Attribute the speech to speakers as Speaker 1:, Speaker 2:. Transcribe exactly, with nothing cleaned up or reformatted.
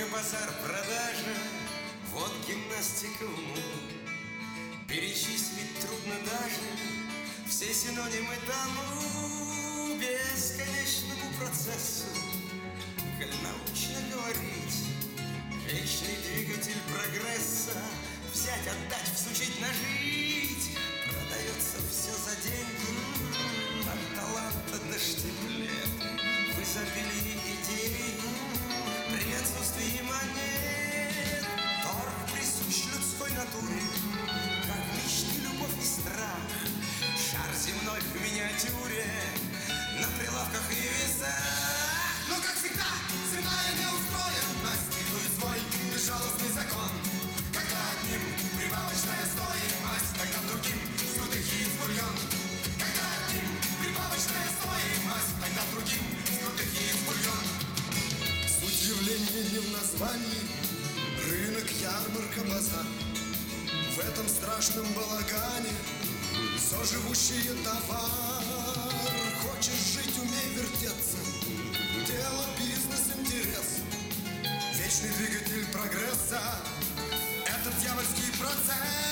Speaker 1: базар, продажа, вот гимнастика уму. Перечислить трудно даже все синонимы тому бесконечному процессу. Коль научно говорить, вечный двигатель прогресса, взять, отдать, всучить, нажить, продается все за деньги, от таланта до штиблет, в изобилии идей, при отсутствии монет. Торг присущ людской натуре, как мечты, любовь и страх. Шар земной в миниатюре, на прилавках и весах.
Speaker 2: Но, как всегда, земная неустроенность диктует свой безжалостный закон. Когда одним прибавочная стоимость, тогда другим с крутых яиц бульон. Когда одним прибавочная стоимость, тогда другим с крутых яиц бульон.
Speaker 3: Суть явления не в названии, рынок, ярмарка, базар. В этом страшном балагане соживущие товар. Хочешь жить, умей вертеться, дело, бизнес, интерес. Вечный двигатель прогресса — это дьявольский процесс.